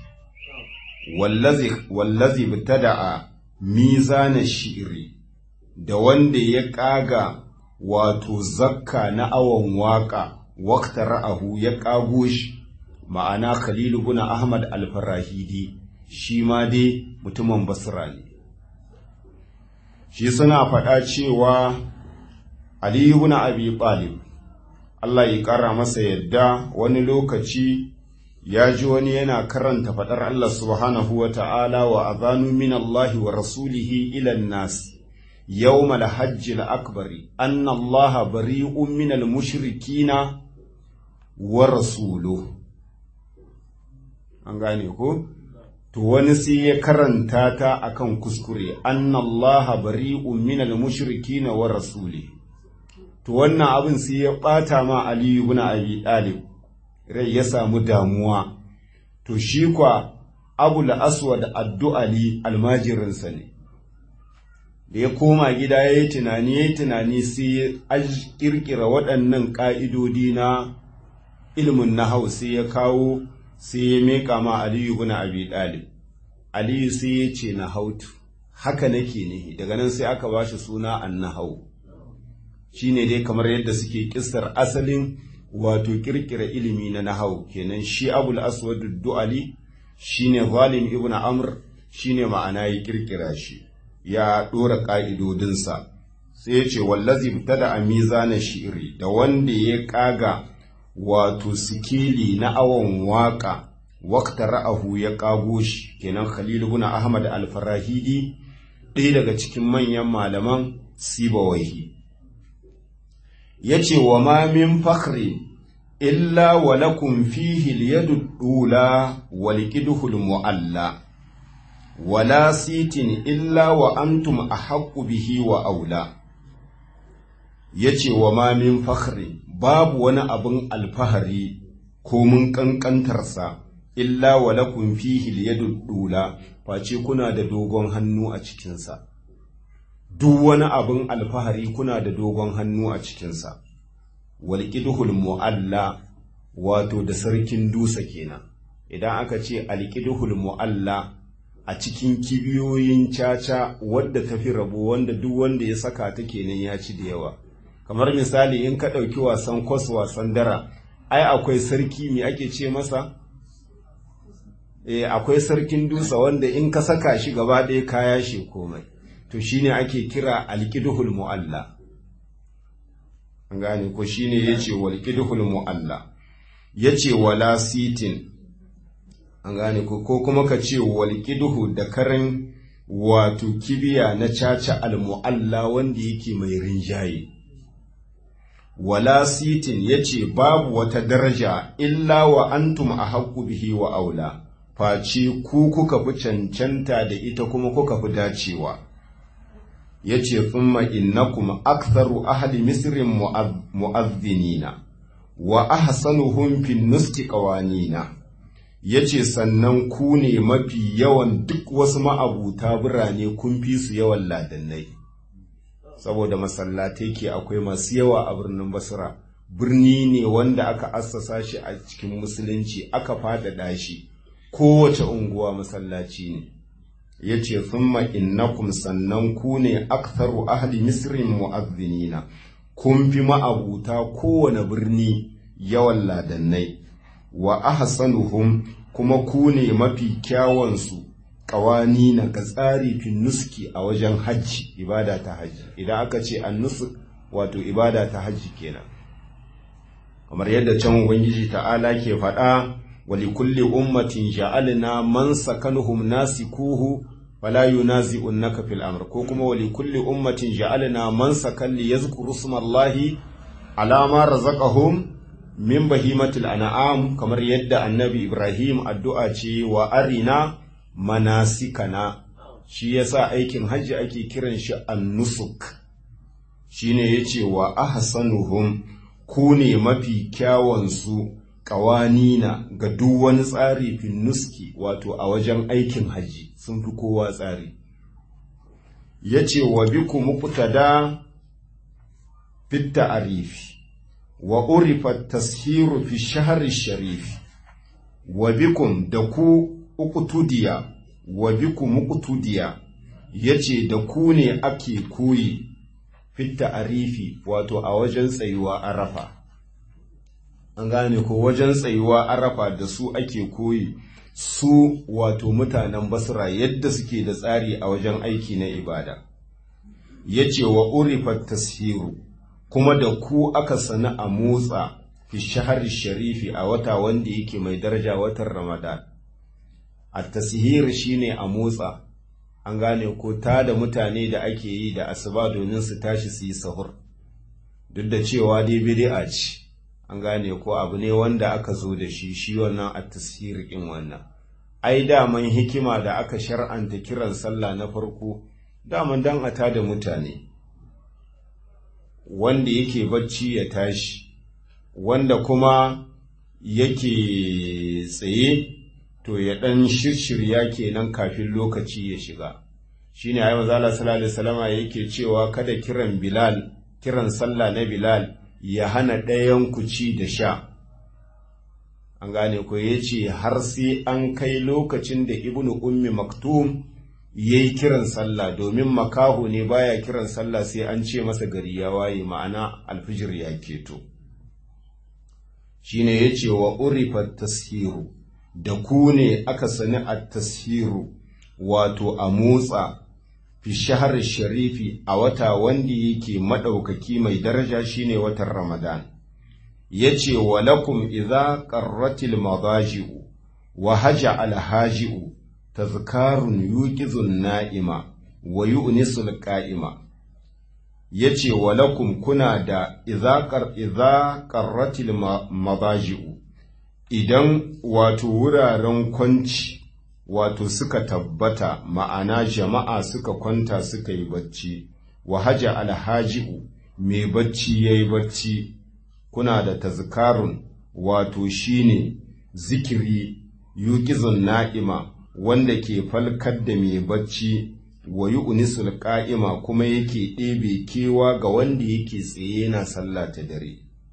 Wallazi btada'a mizana shi'ri, da wanda ya kaga wato zakka na awon waka, waqta ra'ahu ya kago shi, ma'ana Khalil ibn Ahmad al-Farahidi, shi ma dai mutumin Basra ne. Shi suna faɗa cewa Ali ibn Abi Talib, Allah ya ƙara masa yadda, wani lokaci ya ji wani yana karanta faɗar Allah subhanahu wa ta'ala, wa azanu min Allah wa rasulihi ilan nas yawma al-hajji al-akbari anna Allah bari'un min al-mushrikina wa rasuluhu. An gane ko? To wani sai ya karanta ta akan kuskure, anna Allah bari'un min al-mushrikina wa rasulihi. To wannan abin sai ya ɓata ma Ali ibn Abi Talib rai, ya samu damuwa. To shi kwa Abul Aswad ad-Du'ali almajirinsa ne. Da ya koma gida yayi tunani sai ya kirkira waɗannan ƙa'idodi na ilimin nahwu, sai ya kawo, sai ya meka ma Ali ibn Abi Talib. Ali sai ya ce nahautu, haka nake ne. Daga nan sai aka bashi suna an-nahwu. Shine dai kamar yadda suke kissar asalin wato kirkira ilimi na nahwu kenan. Shi Abul Aswad ad-Du'ali shine Zalim ibn Amr, shine ma'ana ya kirkira shi, ya dora ka'idodinsa. Sai ya ce wallazi btada mizana shi'ri, da wanda ya kaga wato sikili na awon waka, waqta ra'ahu ya kago shi, kenan Khalil ibn Ahmad al-Farahidi, ɗaya daga cikin manyan malaman Sibawaihi. Yace wa ma min fakhri illa wa lakum fihi al-yadu dula wal qidhul mu'alla wala sitin illa wa antum ahaqqu bihi wa aula. Yace wa ma min fakhri, babu wani abin alfahari ko mun kankantarsa, illa wa lakum fihi al-yadu dula, face kuna da dogon hannu a cikinsa. Duk wani abin alfahari kuna da dogon hannu a cikinsa. Wal qidhul mu'alla, wato da sarkin dusa kenan. Idan aka ce al qidhul mu'alla, a cikin kibiyoyin caca wadda tafi rabo, wanda duk wanda ya saka ta kenan ya ci da yawa. Kamar misali in ka ɗauki wasan kwas, wasan dara, ai akwai sarki, me ake ce masa? Akwai sarkin dusa wanda in ka saka shi gaba ɗaya kaya shi komai. To shine ake kira al-qidhul mu'alla. An gane ko shine yace wal qidhul mu'alla. Yace wala sitin. An gane ko kuma ka ce wal qidhu da karan wato kibiya na caca al-mu'alla wanda yake mai rinjaye. Wala sitin yace babu wata daraja illa wa antum ahaqqu bihi wa aula, face ku kuka fi cancanta da ita kuma kuka fi dacewa. Yace thumma innakum aktharu ahli misrin mu'adhdhinina wa ahsanuhum fin nuski qawanina. Yace sannan ku ne mafi yawan duk wasu ma'abuta birane, kun fi su yawan ladannai, saboda masallatai ke akwai masu yawa a birnin Basra. Birni ne wanda aka assasa shi a cikin musulunci, aka faɗaɗa shi, kowace unguwa masallaci ne. Yace thumma innakum sannan ku ne aktharu ahli misrin mu'adhdhinina, kun fi ma'abuta kowane birni yawan ladannai. Wa ahsanuhum, kuma ku ne mafi kyawansu na ga tsari fin nuski a wajen hajji, ibada ta hajji. Idan aka ce an-nusuk, wato ibada ta hajji kenan. Kamar yadda can Ubangiji ta'ala ke faɗa, wa likulli ummatin ja'alna man sakanuhum nasikuhu fala yunazi'unka fil amr, ko kuma wa likulli ummatin ja'alna man sakan li yazkuru ismallahi ala ma razaqahum min bahimatil an'am, kamar yadda annabi Ibrahim addu'a ce wa arina manasikana. Shi yasa aikin hajji ake kiran shi an-nusuk. Shine yace wa ahsanuhum, ku ne mafi kyawansu qawanina ga duk wani tsari fin nuski, wato a wajen aikin hajji sun fi kowa tsari. Yace wa bikum muqtada fit ta'rifi wa urifa tashiru fi shahri sharif. Wa bikum da ku uqtudiya, wa bikum uqtudiya, yace da ku ne ake koyi fit ta'rifi, wato a wajen tsayuwa arafa. An gane ko wajen tsayuwa arafa da su ake koyi, su wato mutanen Basra yadda suke da tsari a wajen aiki na ibada. Yace wa urifa tashiru, kuma da ku aka sani a motsa fi shahar sharifi a wata wanda yake mai daraja, watan Ramadan. At-tashir shine a motsa. An gane ko ta da mutane da ake yi da asuba domin su tashi su yi sahur, duk da cewa dai bid'a ce. An gane ko abu ne wanda aka zo da shi wannan at-tashir din wannan. Ai daman hikima da aka shar'anta kiran sallah na farko, daman dan a tada mutane, wanda yake bacci ya tashi, wanda kuma yake tsaye to ya dan shirya kenan kafin lokaci ya shiga. Shine ayi manzo Allah sallallahu alaihi wasallama yake cewa kada kiran sallah na Bilal ya hana ɗayan ku ci da sha. An gane ko yace har sai an kai lokacin da Ibnu Ummi Maktum yayi kiran sallah, domin makaho ne baya kiran sallah sai an ce masa gari ya waye, ma'ana alfijir ya keto. Shine yace wa urifa tashiru, da ku ne aka sani at-tashiru, wato a motsa fi shahar sharifi a wata wanda yake madaukaki mai daraja, shine watan Ramadan. Yace wa lakum idza qarratil madaji'u wa haja al-haji'u tazkarun yuqizun na'ima wa yu'nisul qa'ima. yace walakum kuna da idza qarratil mabaji'u idan wato wuraren kwanci wato suka tabbata, ma'ana jama'a suka kwanta suka yi bacci, wa haja alhaji'u mai bacci yayi bacci, kuna da tazkarun wato shine zikiri yuqizun na'ima wanda ke falkar da mai bacci, wa yu'nisul qa'ima kuma yake ɗebe kewa ga wanda yake tsaye yana sallah ta dare.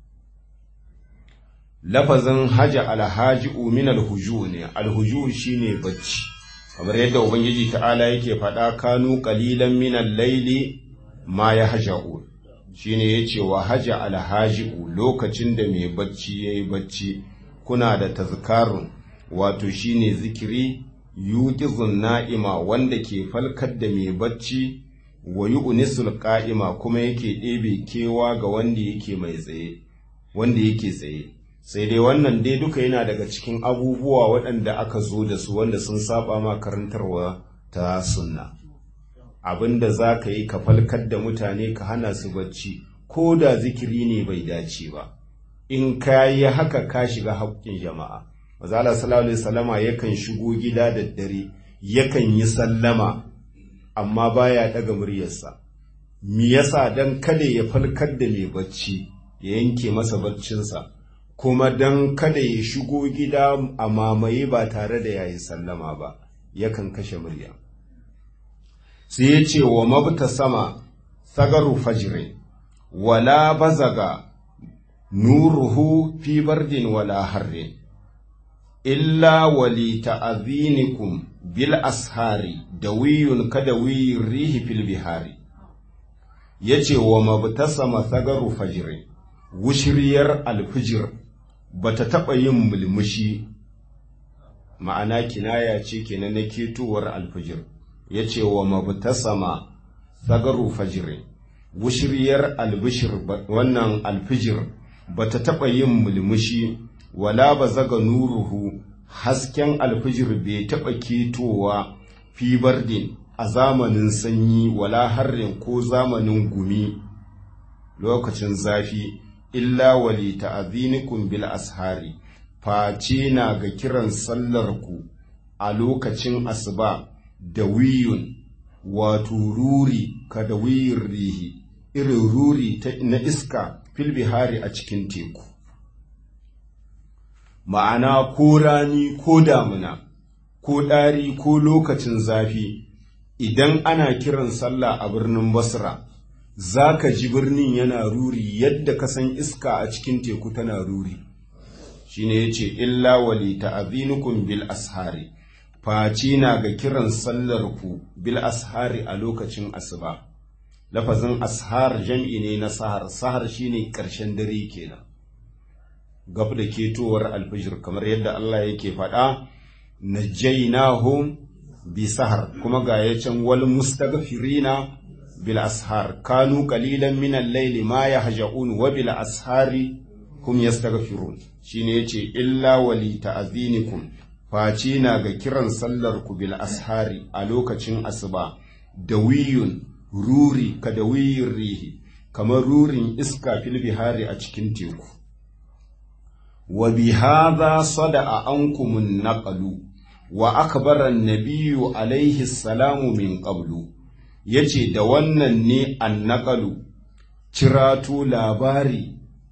Lafazin haja alhaji'u min alhuju ne, alhuju shine bacci, kamar yadda ubangiji ta'ala yake faɗa kanu qalilan min al-laili ma yahja'u, shine yace wa haja alhaji'u lokacin da mai bacci yayi bacci, kuna da tazkarun wato shine zikiri yuqizun na'ima wanda ke falkar da mai bacci, wa yu'nisul qa'ima kuma yake ɗebe kewa ga wanda yake mai tsaye, wanda yake tsaye. Sai dai wannan dai duka yana daga cikin abubuwa waɗanda aka zo da su wanda sun saba ma karantarwa ta sunna. Abinda za ka yi ka falkar da mutane ka hana su bacci, ko da zikiri ne bai dace ba, in ka yi haka ka shiga haƙƙin jama'a. Mazala sallallahu alaihi wasallama yakan shigo gida da dare, yakan yi sallama, amma baya ɗaga muryarsa. Me yasa? Dan kada ya falkar da mai bacci, ya yanke masa baccinsa, kuma dan kada ya shigo gida a mamaye ba tare da yayi sallama ba, yakan kashe murya. Sai ya ce wa mabta sama sagaru fajrin wala bazaga nuruhu fi bardin wala harrin illa wali ta'azinikum bil ashari dawiyun kadawiyir rihi fil bihari. Yace wa mabtasama sagaru fajrin, wushriyar alfijir bata taba yin mulmushi, ma'ana kinaya ce kenan na ketowar alfijir. Yace wa mabtasama sagaru fajrin, wushriyar albishir wannan alfijir bata taba yin mulmushi, wala bazaga nuruhu hasken alfijir bai taɓa ketowa fi bardin a zamanin sanyi wala harrin ko zamanin gumi lokacin zafi, illa wali ta'azinikum bil ashari face na ga kiran sallarku a lokacin asuba da wiyun wato ruri ka da wiyin rihi, irin ruri na iska fil bihari a cikin teku. Ma'ana ko rani ko damuna ko ɗari ko lokacin zafi, idan ana kiran sallah a birnin Basra, za ka ji birnin yana ruri yadda ka san iska a cikin teku tana ruri. Shi ne ya ce, illa wali ta'azinukum bil ashari, faci na ga kiran sallarku bil ashari a lokacin asuba. Lafazin ashar jam'i ne na sahar, sahar shi ne ƙarshen dare kenan. Gab da ketowar alfijir, kamar yadda Allah yake faɗa, najaynahum bi sahar, kuma ga yacin wal mustaghfirina bil ashar kanu qalilan min al-layli ma yahja'un wa bil ashari hum yastaghfirun. Shine yace illa wali ta'zinikum, faci na ga kiran sallar ku bil ashari a lokacin asuba, da wiyun ruri ka da wiyin rihi, kamar rurin iska fil bihari a cikin teku. Wa bihadha sada'a ankumun naqalu wa akbara an-nabiyyu alayhi salamu min qablu. Yace da wannan ne annaqalu ciratu labari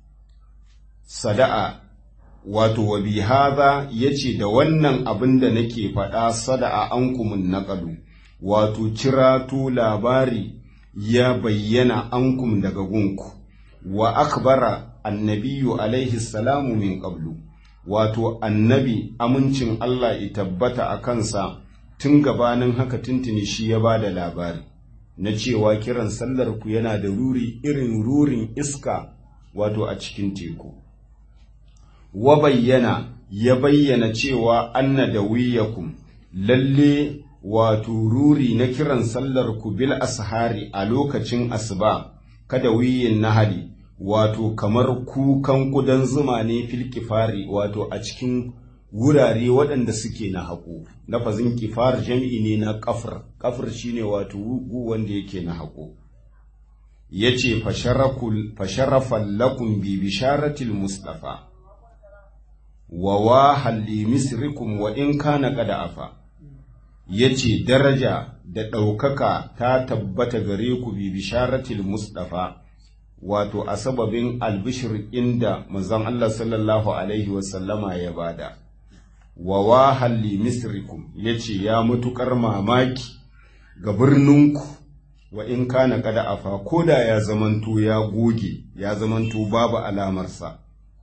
sada'a, wato wa bihadha yace da wannan abinda nake faɗa sada'a ankumun naqalu, wato ciratu labari ya bayyana ankum daga gunku, wa akbara annabiyu alaihi salamu min qablu, wato annabi amincin Allah ya tabbata a kansa tun gabanin haka tuntuni shi ya bada labari na cewa kiran sallar ku yana da ruri irin rurin iska wato a cikin teku. Wa bayyana ya bayyana cewa anna dawiyakum lalle wato ruri na kiran sallar ku bil ashari a lokacin asuba kada wiyin nahari, wato kamar kukan kudan zuma ne fil kifari, wato a cikin wurare waɗanda suke na haƙo. Lafazin kifar jam'i ne na kafir, kafir shine wato gu wanda yake na haƙo. yace fasharafan lakum bi bisharatil mustafa wa wahal li misrikum wa in kana qad afa yace daraja da ɗaukaka ta tabbata gare ku bi bisharatil mustafa wato a sababin albishir inda manzon Allah sallallahu alaihi wasallama ya bada wa wahal li misrikum yace ya mutukar mamaki ga birninku wa in kana kada afa koda ya zamanto ya goge ya zamanto babu alamarsa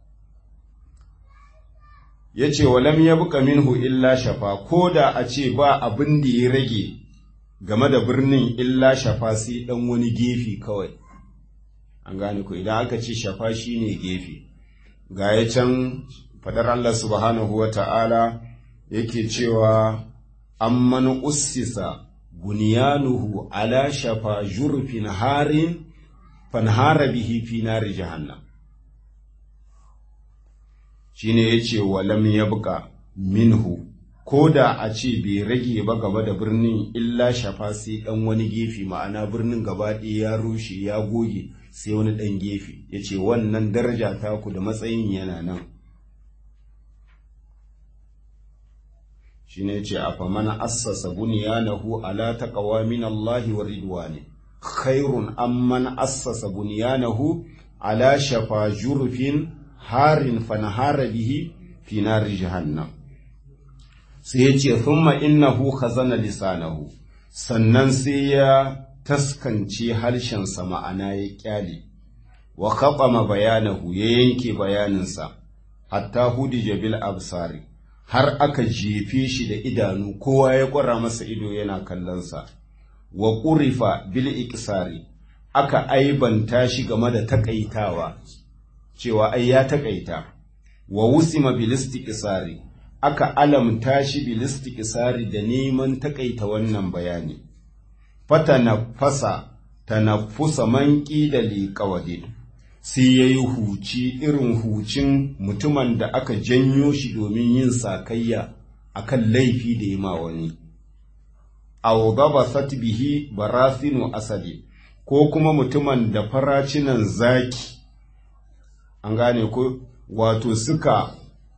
yace walam yabqa minhu illa shafa koda a ce ba abin da ya rage game da birnin illa shafa sai dan wani gefe kawai an gane ko idan aka ce shafa shine gefe ga ya can fadar Allah subhanahu wata'ala yake cewa amman ussisa bunyanuhu ala shafa jurfin harin fanhara bihi fi nari jahannam shine yace walam yabqa minhu koda a ce bai rage ba gaba da birnin illa shafa sai dan wani gefe ma'ana birnin gaba ɗaya ya rushe ya goge sai wani dan gefe yace wannan daraja ta ku da matsayin yana nan shine yace afaman assasa bunyanahu ala taqwa min Allah wa ridwani khairun amman assasa bunyanahu ala shafa jurfin harin fanahara bihi fi nari jahannam sai yace thumma innahu khazana lisanahu sannan sai ya taskance harshen sa ma'ana ya kyale wa khatama bayanahu ya yanke bayaninsa hatta hudija bil absari har aka jefe shi da idanu kowa ya ƙwara masa ido yana kallonsa wa ƙurifa bil iqsari aka aibanta shi game da takaitawa cewa ai ya takaita wa wusima bil istiqsari aka alamta shi bil istiqsari da neman takaita wannan bayani fatanaffasa tanaffusa man qila li qawadin sai ya yi huci irin hucin mutumin da aka janyo shi domin yin sakayya a kan laifi da yi ma wani. Augaba bihi barasinu asali, ko kuma mutumin da faracinan zaki, an gane ko wato suka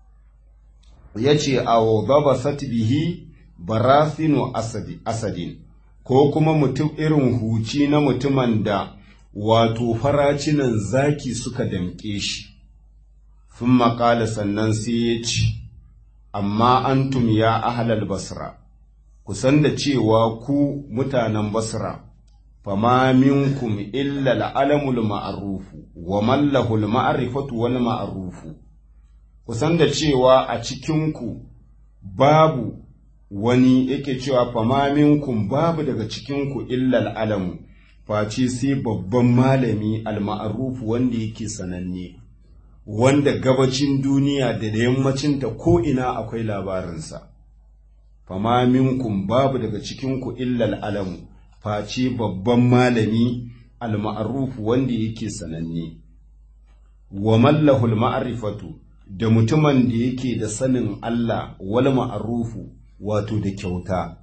ya ce augaba bihi barasinu asadin, ko kuma mutum irin huci na mutumin da wato faracinan zaki suka damƙe shi, sun maƙala sannan sai ya ce, amma antum ya ahalal basra, kusan da cewa ku mutanen basra, fama minkum illa al'alamul ma'arufu, wa mallahul ma'arifatu wal ma'arufu, kusan da cewa a cikinku babu wani yake cewa fama minkum babu daga cikinku illa al'alamu, face sai babban malami al-ma'arufu wanda yake sananne wanda gabacin duniya da yammacinta ko ina akwai labarinsa fama minkum babu daga cikinku illa al-alamu face babban malami al-ma'arufu wanda yake sananne wa mallahu al-ma'rifatu da mutumin da yake da sanin Allah wal ma'arufu wato da kyauta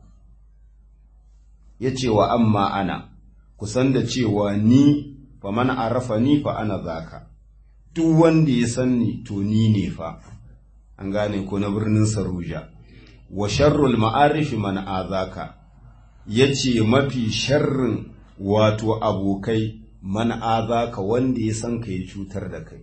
yace wa amma ana kusan da cewa ni fa man arafa ni fa ana zaka duk wanda ya san ni to ni ne fa an gane ko na birnin Saruja wa sharrul ma'arif man azaka yace mafi sharrin wato abokai man azaka wanda ya san ka ya cutar da kai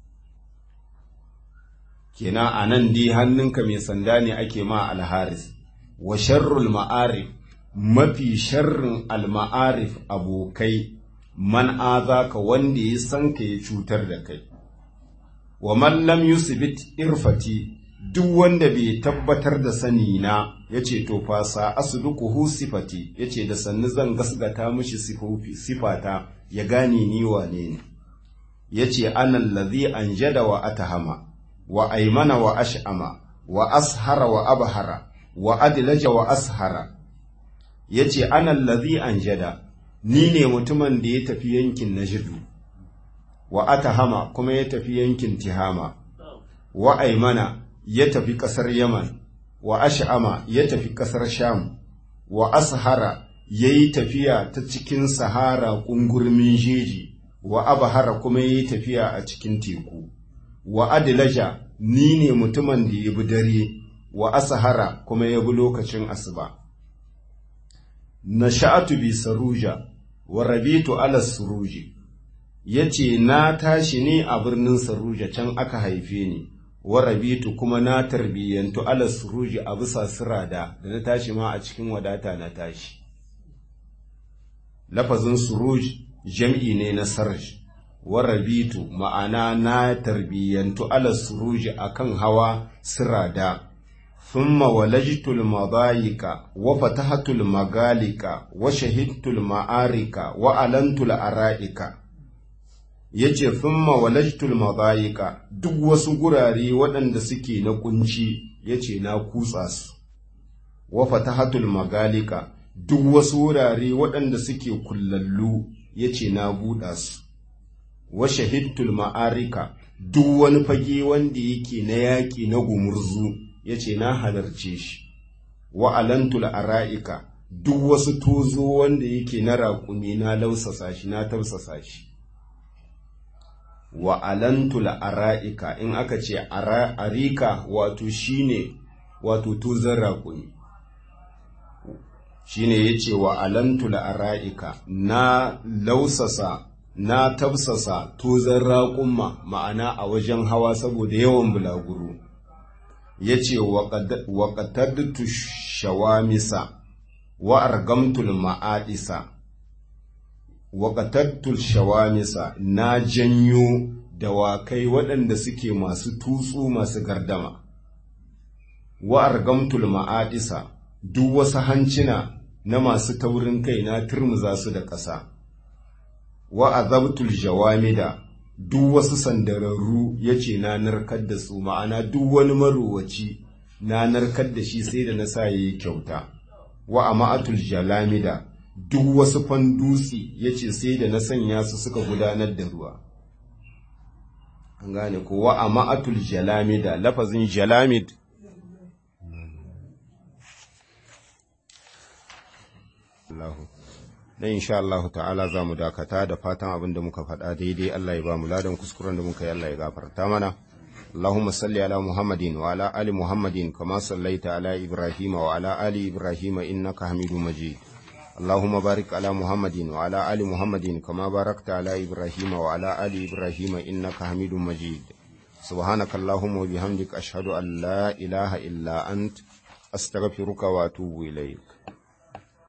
kenan anan dai hannunka mai sanda ne ake ma alharis wa sharrul ma'arif mafi sharrin alma'arif abokai man azaka wanda ya san ka ya cutar da kai wa man lam yusbit irfati duk wanda bai tabbatar da sani na yace to fa sa asduquhu sifati yace da sannu zan gasgata mishi sifata ya gane ni wane ne yace anal ladhi anjada wa atahama wa aymana wa ash'ama wa ashara wa abhara wa adlaja wa ashara yace anal ladhi anjada ni ne mutumin da ya tafi yankin Najdu wa atahama kuma ya tafi yankin Tihama wa aymana ya tafi ƙasar Yaman wa ash'ama ya tafi ƙasar Sham wa ashara ya yi tafiya ta cikin sahara ƙungurmin jeji, wa abahara kuma ya yi tafiya a cikin teku, wa adilaja ni ne mutumin da ya bi dare, wa asahara kuma ya bi lokacin asuba. Na sha'atu bi saruja, wa rabitu ala suruji, ya ce na tashi ne a birnin saruja can aka haife ni, wa rabitu kuma na tarbiyyantu ala suruji a bisa sirada da na tashi ma a cikin wadata na tashi. Lafazin suruj jam'i ne na sarj, wa rabitu ma'ana na tarbiyyantu ala suruji akan hawa sirada. ثم ولجت المضايق وفتحت المغاليق وشهدت المعارك وألنت الأرائك. yace thumma walajtul madayika, duk wasu gurare waɗanda suke na kunci yace na kutsa su, wa fatahatul magalika, duk wasu wurare waɗanda suke kullallu yace na buɗa su, wa shahidtul ma'arika, duk wani fage wanda yake na yaƙi na gumurzu yace na halarce shi, wa alantul ara'ika, duk wasu tozo wanda yake na raƙumi na lausasa shi na tausasa shi. Wa alantul ara'ika, in aka ce arika wato shine wato tozon raƙumi, shine yace wa alantul ara'ika, na lausasa na tafsasa tozon raƙumma, ma'ana a wajen hawa saboda yawan bulaguro. Yace wa qatadtu shawamisa wa argamtul ma'adisa, wa qatadtu shawamisa, na janyo dawakai waɗanda suke masu tutsu masu gardama, wa argamtul ma'adisa, duk wasu hancina na masu taurin kai na turmuza su da ƙasa, wa azabtul jawamida, duk wasu sandararru yace na narkar da su, ma'ana duk wani marowaci na narkar da shi sai da na sa yayi kyauta, wa ama'atul jalamida, duk wasu fandusi yace sai da na sanya su suka gudanar da ruwa. An gane ko wa ama'atul jalamida, lafazin jalamid Allahu dan insha Allah ta'ala za mu dakata da fatan abin da muka faɗa daidai Allah ya ba mu ladan, kuskuren da muka yi Allah ya gafarta mana. Allahumma salli ala Muhammadin wa ala ali Muhammadin kama sallaita ala Ibrahim wa ala ali Ibrahim innaka Hamidum Majid. Allahumma barik ala Muhammadin wa ala ali Muhammadin kama barakta ala Ibrahim wa ala ali Ibrahim innaka Hamidum Majid. Subhanaka Allahumma wa bihamdika ashhadu an la ilaha illa ant astaghfiruka wa atubu ilayk.